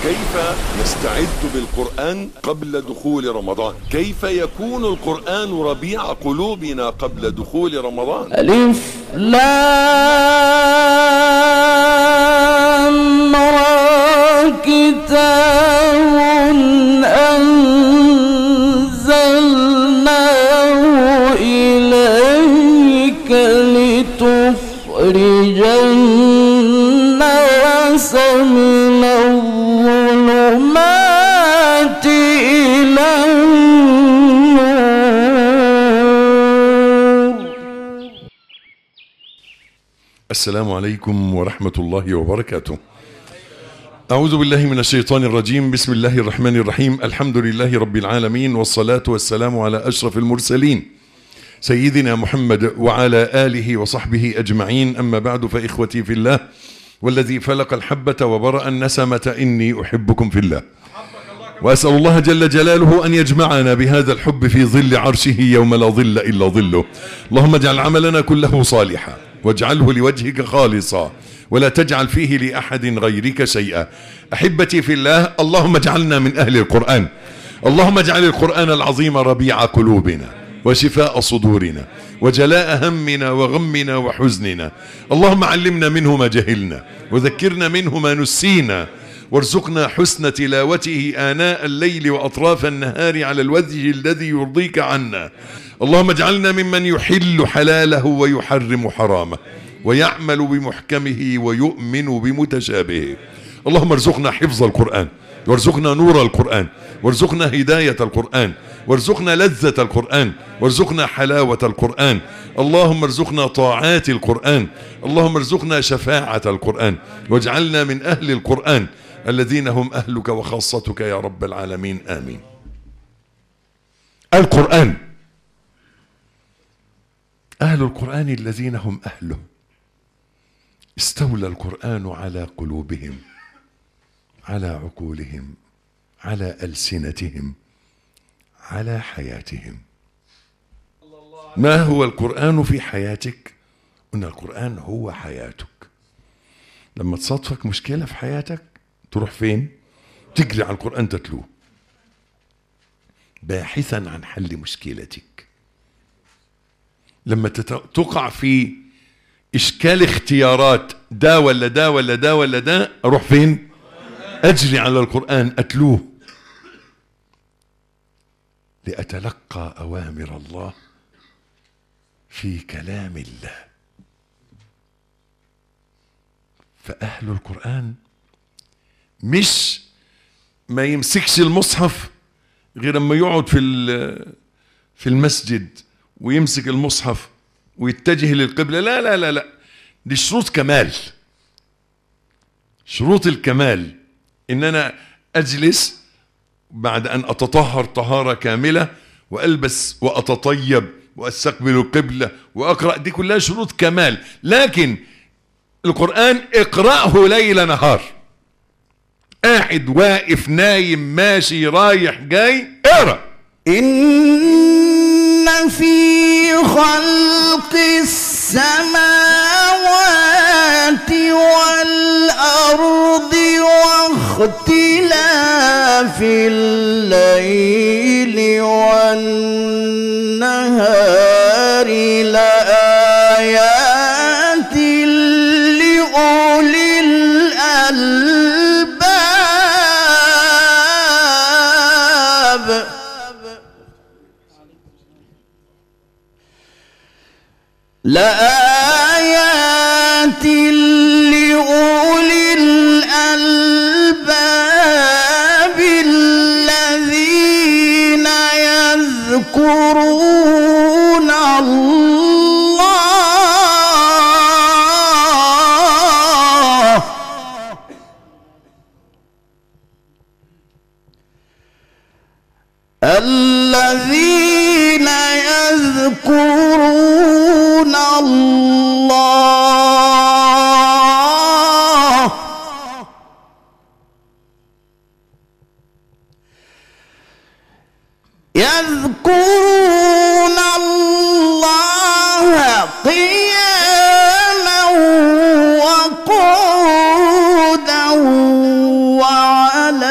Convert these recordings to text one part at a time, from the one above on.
كيف نستعد بالقرآن قبل دخول رمضان؟ كيف يكون القرآن ربيع قلوبنا قبل دخول رمضان؟ ألف لام را كتاب أنزلناه إليك لتخرج الناس من الظلمات إلى النور. السلام عليكم ورحمة الله وبركاته. أعوذ بالله من الشيطان الرجيم. بسم الله الرحمن الرحيم. الحمد لله رب العالمين، والصلاة والسلام على أشرف المرسلين سيدنا محمد وعلى آله وصحبه أجمعين. أما بعد، فإخوتي في الله والذي فلق الحبة وبرأ النسمة إني أحبكم في الله، وأسأل الله جل جلاله أن يجمعنا بهذا الحب في ظل عرشه يوم لا ظل إلا ظله. اللهم اجعل عملنا كله صالحا واجعله لوجهك خالصا ولا تجعل فيه لأحد غيرك شيئا. أحبتي في الله، اللهم اجعلنا من أهل القرآن. اللهم اجعل القرآن العظيم ربيع قلوبنا وشفاء صدورنا وجلاء همنا وغمنا وحزننا. اللهم علمنا منه ما جهلنا وذكرنا منه ما نسينا، وارزقنا حسن تلاوته آناء الليل وأطراف النهار على الوجه الذي يرضيك عنا. اللهم اجعلنا ممن يحل حلاله ويحرم حرامه ويعمل بمحكمه ويؤمن بمتشابهه. اللهم ارزقنا حفظ القرآن، وارزقنا نور القرآن، وارزقنا هداية القرآن، وارزقنا لذة القرآن، وارزقنا حلاوة القرآن. اللهم ارزقنا طاعات القرآن، اللهم ارزقنا شفاعة القرآن، واجعلنا من أهل القرآن الذين هم أهلك وخاصتك يا رب العالمين، آمين. القرآن، أهل القرآن الذين هم أهله. استولى القرآن على قلوبهم، على عقولهم، على ألسنتهم، على حياتهم. ما هو القرآن في حياتك؟ إن القرآن هو حياتك. لما تصادفك مشكلة في حياتك تروح فين؟ تجري على القرآن تتلوه باحثا عن حل مشكلتك. لما تقع في إشكال اختيارات، ده ولا ده ولا ده ولا ده، أروح فين؟ أجري على القرآن أتلوه لأتلقى أوامر الله في كلام الله. فأهل القرآن مش ما يمسكش المصحف غير لما يقعد في المسجد ويمسك المصحف ويتجه للقبلة. لا لا لا لا، دي شروط كمال. شروط الكمال إن أنا أجلس بعد أن أتطهر طهارة كاملة وألبس وأتطيب وأستقبل القبلة وأقرأ، دي كلها شروط كمال. لكن القرآن اقرأه ليل نهار، قاعد واقف نايم ماشي رايح جاي، اقرأ. إن في خلق السماوات والأرض واختلاف الليل والنهار لآيات لأولي الألباب. لآيات لأولي الألباب الذين يذكرون الله الذين يذكرون الله يذكرون الله قياما وقعودا وعلى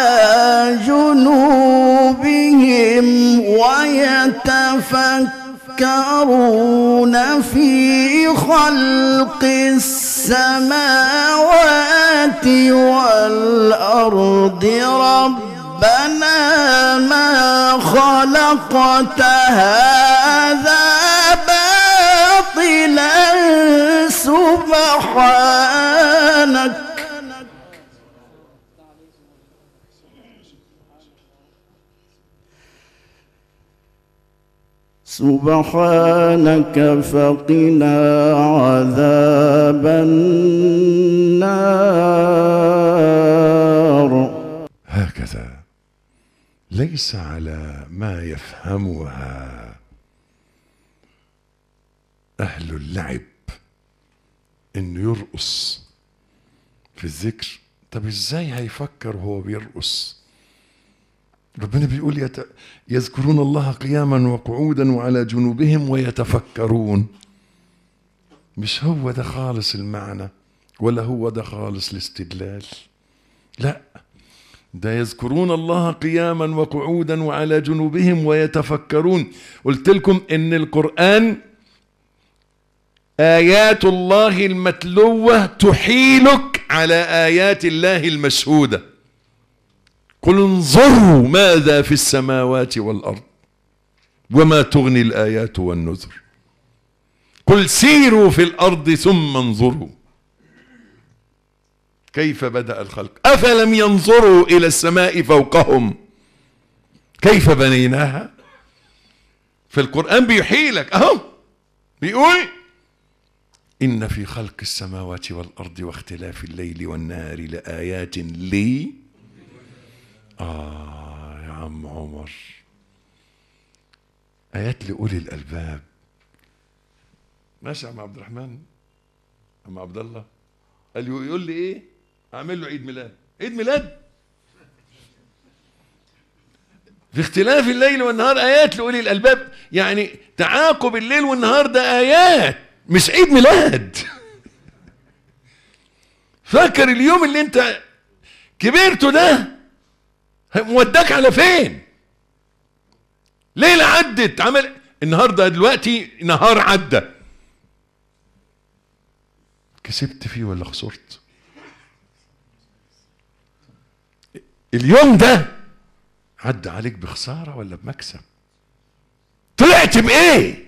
يتفكرون في خلق السماوات والأرض ربنا ما خلقت هذا باطلا سبحانك فقنا عذاب النار. هكذا ليس على ما يفهمها أهل اللعب إنه يرقص في الذكر. طب إزاي هيفكر هو بيرقص؟ ربنا بيقول يذكرون الله قياما وقعودا وعلى جنوبهم ويتفكرون. مش هو ده خالص المعنى ولا هو ده خالص الاستدلال، لا، ده يذكرون الله قياما وقعودا وعلى جنوبهم ويتفكرون. قلت لكم ان القرآن آيات الله المتلوة تحيلك على آيات الله المشهودة. قل انظروا ماذا في السماوات والأرض وما تغني الآيات والنذر. قل سيروا في الأرض ثم انظروا كيف بدأ الخلق أفلم ينظروا إلى السماء فوقهم كيف بنيناها. فالقرآن بيحيلك أهو، بيقول إن في خلق السماوات والأرض واختلاف الليل والنهار لآيات لي. يا عم عمر، آيات لأولي الألباب. ماشي يا عم عبد الرحمن، عم عبد الله قال يقول لي إيه؟ أعمل له عيد ميلاد. عيد ميلاد في اختلاف الليل والنهار آيات لأولي الألباب، يعني تعاقب الليل والنهار ده آيات مش عيد ميلاد. فاكر اليوم اللي انت كبرته ده موداك على فين؟ ليلة عدت عمل النهارده دلوقتي نهار عدى، كسبت فيه ولا خسرت؟ اليوم ده عدى عليك بخسارة ولا بمكسب؟ طلعت بإيه؟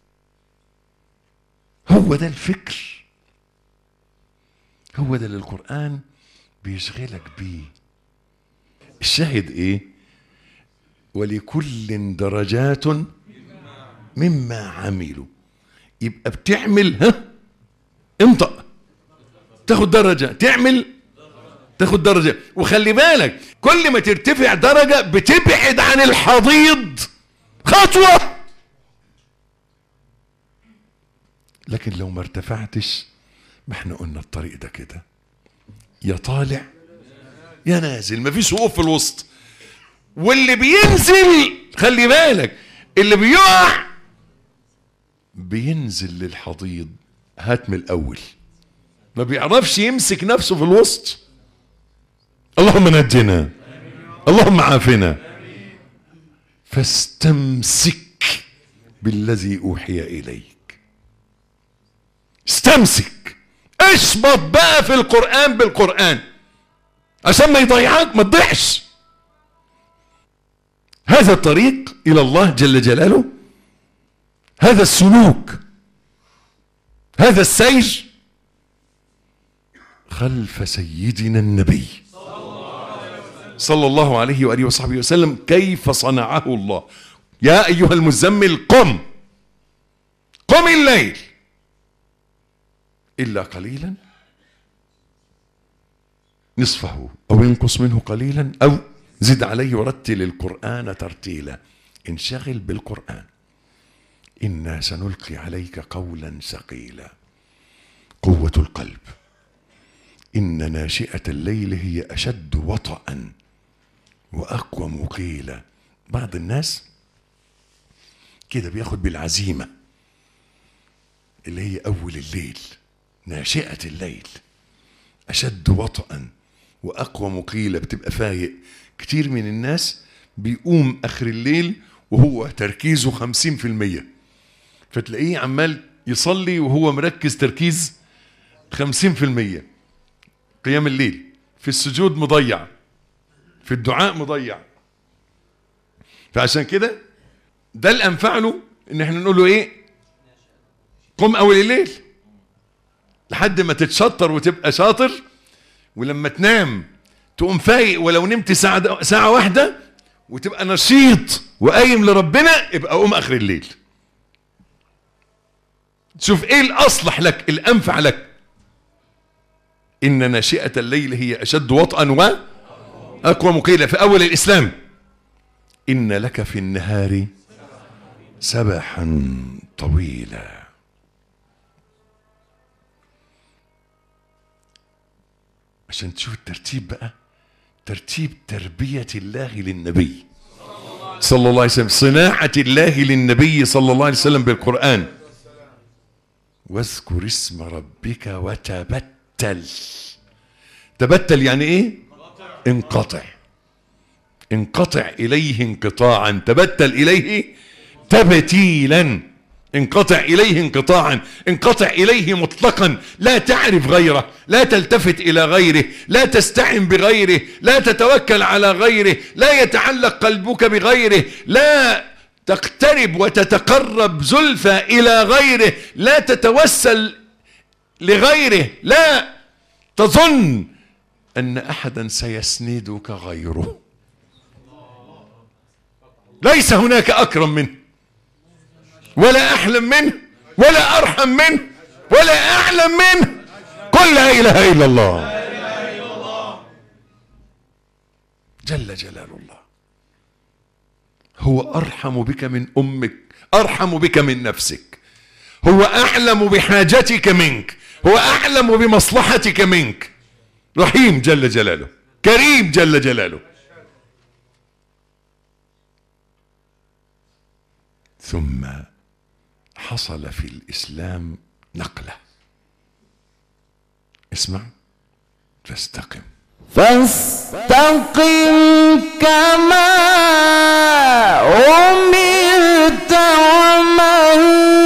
هو ده الفكر، هو ده اللي القرآن بيشغلك بيه. الشاهد ايه؟ ولكل درجات مما عملوا. يبقى بتعمل انطق تاخد درجة، تعمل تاخد درجة. وخلي بالك كل ما ترتفع درجة بتبعد عن الحضيض خطوة، لكن لو ما ارتفعتش، ما احنا قلنا الطريق ده كده، يا طالع يا نازل، مفيش وقوف في الوسط. واللي بينزل خلي بالك، اللي بيقع بينزل للحضيض هات من الاول، ما بيعرفش يمسك نفسه في الوسط. اللهم نجنا، اللهم عافنا. فاستمسك بالذي اوحي اليك. استمسك، اشبط بقى في القرآن بالقرآن عشان ما يضيعك، ما تضيعش. هذا الطريق الى الله جل جلاله، هذا السلوك، هذا السير خلف سيدنا النبي صلى الله عليه وآله وصحبه وسلم. كيف صنعه الله؟ يا أيها المزمل قم الليل إلا قليلا نصفه أو ينقص منه قليلا أو زد عليه ورتل القرآن ترتيلا. انشغل بالقرآن. إنا سنلقي عليك قولا ثقيلا. قوة القلب. إن ناشئة الليل هي أشد وطئا وأقوم قيلا. بعض الناس كده بياخد بالعزيمة اللي هي أول الليل، ناشئة الليل أشد وطئا وأقوم قيلا، بتبقى فايق. كتير من الناس بيقوم آخر الليل وهو تركيزه 50%، فتلاقيه عمال يصلي وهو مركز تركيز 50%. قيام الليل، في السجود مضيع، في الدعاء مضيع. فعشان كده ده الأنفع له ان احنا نقول له ايه؟ قم اول الليل لحد ما تتشطر وتبقى شاطر، ولما تنام تقوم فايق، ولو نمت ساعة واحدة وتبقى نشيط وقايم لربنا، يبقى قوم اخر الليل. شوف ايه الاصلح لك، الانفع لك. ان ناشئة الليل هي اشد وطئا واقوى مقيلة. في اول الاسلام ان لك في النهار سبحا طويلا. عشان تشوف الترتيب بقى، ترتيب تربية الله للنبي صلى الله عليه وسلم، صناعة الله للنبي صلى الله عليه وسلم بالقرآن. واذكر اسم ربك وتبتل. تبتل يعني ايه؟ انقطع. انقطع إليه انقطاعا، تبتل إليه تبتيلا. انقطع إليه انقطاعا، انقطع إليه مطلقا، لا تعرف غيره، لا تلتفت إلى غيره، لا تستعن بغيره، لا تتوكل على غيره، لا يتعلق قلبك بغيره، لا تقترب وتتقرب زلفى إلى غيره، لا تتوسل لغيره، لا تظن أن أحدا سيسندك غيره. ليس هناك أكرم منه، ولا أحلم منه، ولا أرحم منه، ولا أعلم منه. قل لا إله إلا الله. جل جلال الله. هو أرحم بك من أمك، أرحم بك من نفسك، هو أعلم بحاجتك منك، هو أعلم بمصلحتك منك. رحيم جل جلاله، كريم جل جلاله. ثم حصل في الإسلام نقلة. اسمع. فاستقم كما أمرت ومن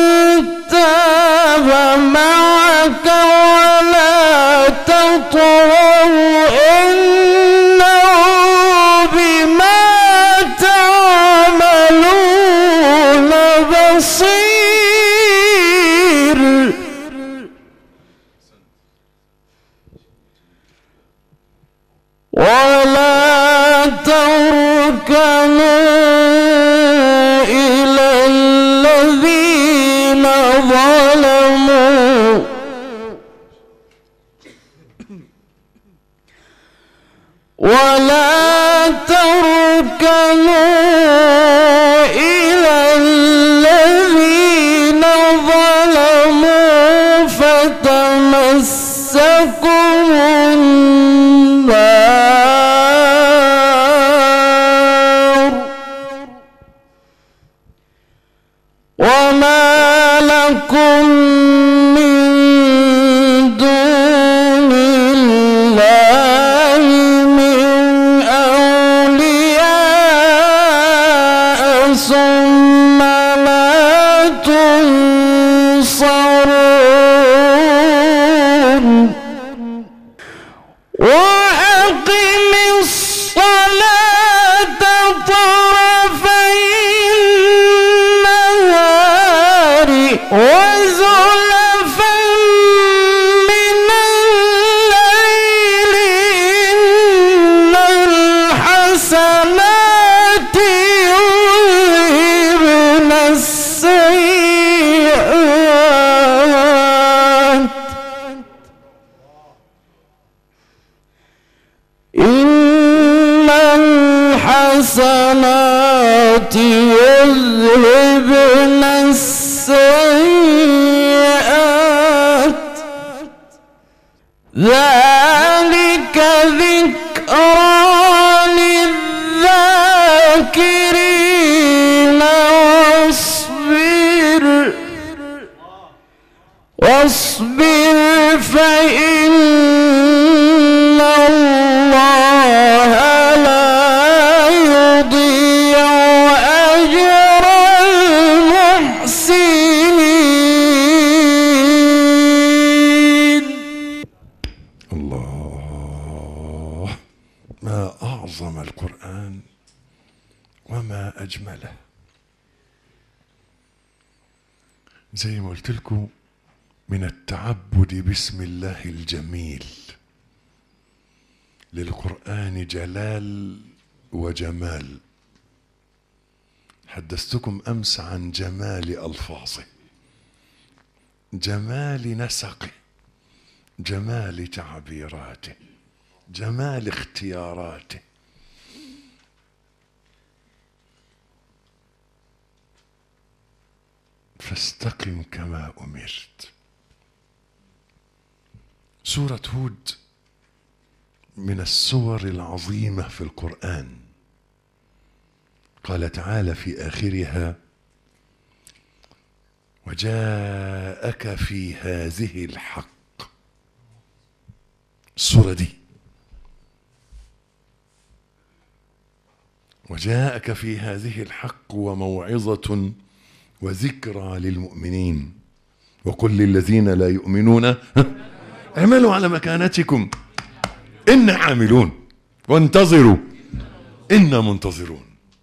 تاب معك ولا تطغوا إنه بما تعملون بصير. ولا تركنوا إلى الذين ظلموا ولا تركنوا إلى الذين ظلموا فتمسكوا النار وما لكم من دون الله من أولياء ثم لا تنصرون. وأقم الصلاة طرفي النهار وزلفا من الليل إن الحسنات يذهبن السيئات إن الحسنات يذهبن السيئات ذلك ذكرى للذاكرين. واصبر فإن الله لا يضيع أجر المحسنين. أعظم القرآن وما أجمله. زي ما قلت لكم، من التعبد باسم الله الجميل للقرآن جلال وجمال. حدثتكم أمس عن جمال ألفاظه، جمال نسقه، جمال تعبيراته، جمال اختياراته. فاستقم كما أمرت. سورة هود من السور العظيمة في القرآن. قال تعالى في آخرها: وجاءك في هذه الحق. السورة دي وجاءك في هذه الحق وموعظة وذكرى للمؤمنين وقل للذين لا يؤمنون اعملوا على مكانتكم إنا عاملون وانتظروا إنا منتظرون.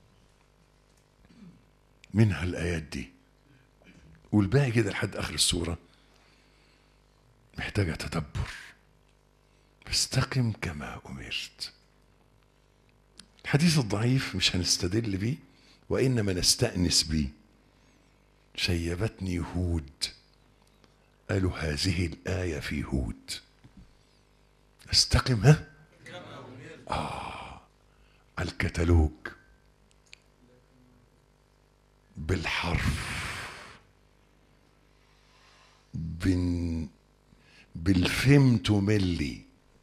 منها الآيات دي والباقي كده لحد آخر السورة محتاجة تدبر. فاستقم كما أمرت. الحديث الضعيف مش هنستدل بيه وإنما نستأنس بيه. شيبتني هود، قالوا هذه الآية في هود. استقم على الكتالوج بالحرف بالفم تملي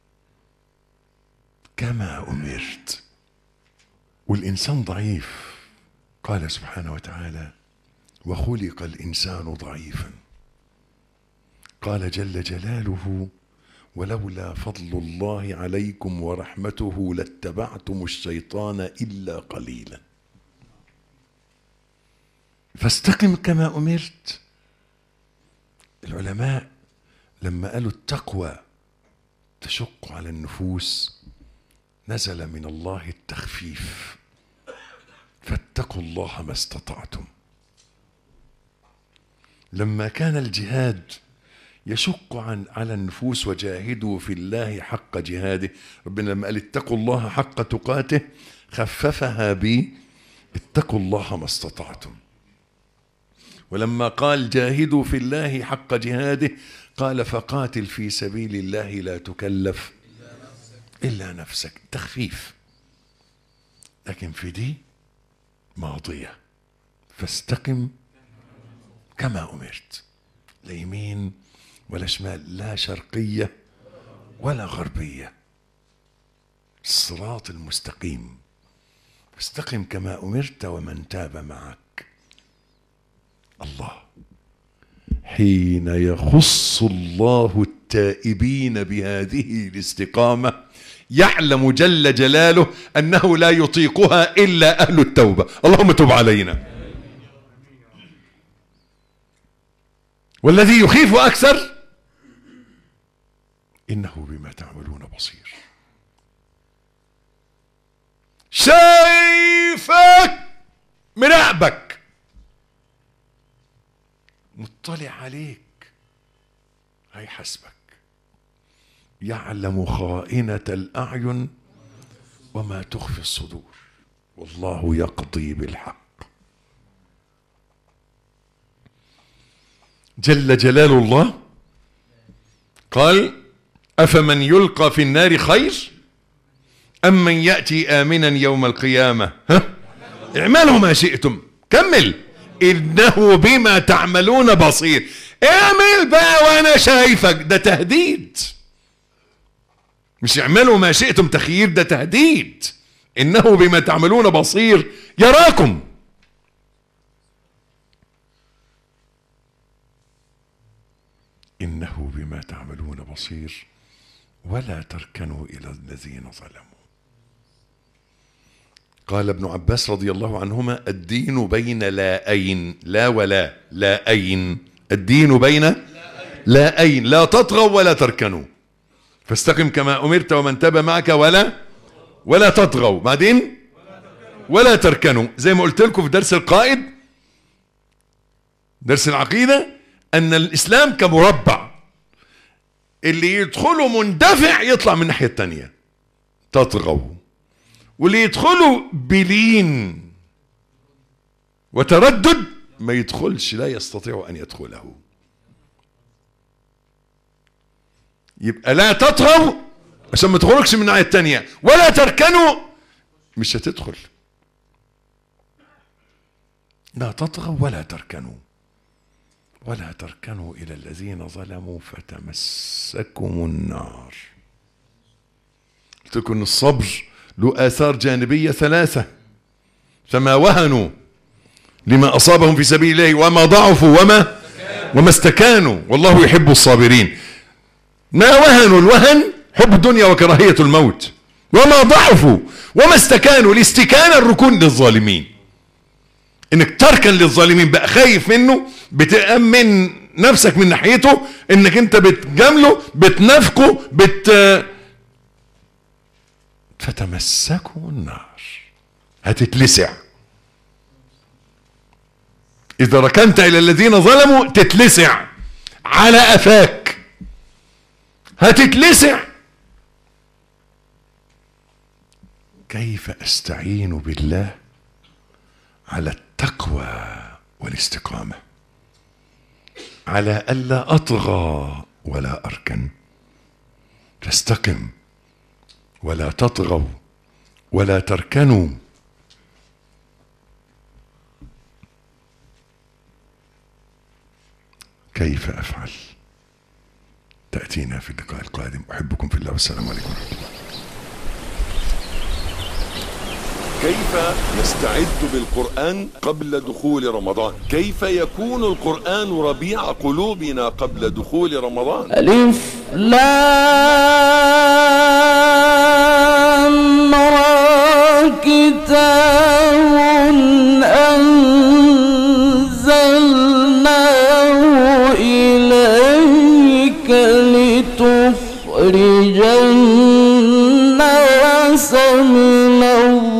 كما أمرت. والإنسان ضعيف. قال سبحانه وتعالى: وخلق الإنسان ضعيفا. قال جل جلاله: ولولا فضل الله عليكم ورحمته لاتبعتم الشيطان إلا قليلا. فاستقم كما أمرت. العلماء لما قالوا التقوى تشق على النفوس نزل من الله التخفيف: فاتقوا الله ما استطعتم. لما كان الجهاد يشق على النفوس وجاهدوا في الله حق جهاده، ربنا لما قال اتقوا الله حق تقاته خففها اتقوا الله ما استطعتم. ولما قال جاهدوا في الله حق جهاده قال فقاتل في سبيل الله لا تكلف إلا نفسك. تخفيف. لكن في دي ماضية: فاستقم كما أمرت. لا يمين ولا شمال، لا شرقية ولا غربية، الصراط المستقيم. فاستقم كما أمرت ومن تاب معك. الله حين يخص الله التائبين بهذه الاستقامة يعلم جل جلاله أنه لا يطيقها إلا أهل التوبة. اللهم تب علينا. والذي يخيف أكثر إنه بما تعملون بصير. شايفك مراقبك مطلع عليك هيحاسبك. يعلم خائنة الأعين وما تخفي الصدور والله يقضي بالحق. جل جلال الله قال: أفمن يلقى في النار خير أم من يأتي آمنا يوم القيامة اعملوا ما شئتم. كمل: إنه بما تعملون بصير. اعمل بقى وانا شايفك. ده تهديد، مش اعملوا ما شئتم تخيير، ده تهديد. إنه بما تعملون بصير يراكم. إنه بما تعملون بصير ولا تركنوا إلى الذين ظلموا. قال ابن عباس رضي الله عنهما: الدين بين لاءين، لا ولا، لاءين. الدين بين لاءين، لا تطغوا ولا تركنوا. فاستقم كما أمرت ومن تاب معك ولا ولا تطغوا، بعدين ولا تركنوا. زي ما قلت لكم في درس القائد، درس العقيدة، أن الإسلام كمربع، اللي يدخلوا مندفع يطلع من الناحية التانية، تطغوا. واللي يدخلوا بلين وتردد ما يدخلش، لا يستطيع أن يدخله. يبقى لا تطغوا عشان ما تخرجش من الناحية التانية، ولا تركنوا مش هتدخل. لا تطغوا ولا تركنوا، ولا تركنوا إلى الذين ظلموا فتمسكم النار. قلت لكم إن الصبر له آثار جانبية ثلاثة: فما وهنوا لما أصابهم في سبيل الله وما ضعفوا وما استكانوا والله يحب الصابرين. ما وهنوا، الوهن حب الدنيا وكراهية الموت، وما ضعفوا وما استكانوا، الاستكانة الركون للظالمين، انك تركن للظالمين، بقى خايف منه، بتأمن نفسك من ناحيته، انك انت بتجامله، بتنافقه، فتمسكوا النار، هتتلسع. اذا ركنت الى الذين ظلموا تتلسع على قفاك، هتتلسع. كيف استعين بالله على التقوى والاستقامة، على ألا أطغى ولا أركن، تستقم ولا تطغوا ولا تركنوا. كيف أفعل؟ تأتينا في اللقاء القادم. أحبكم في الله والسلام عليكم ورحمة الله. كيف نستعد بالقرآن قبل دخول رمضان؟ كيف يكون القرآن ربيع قلوبنا قبل دخول رمضان؟ ألف لام را كتاب أنزلناه إليك لتخرج الناس من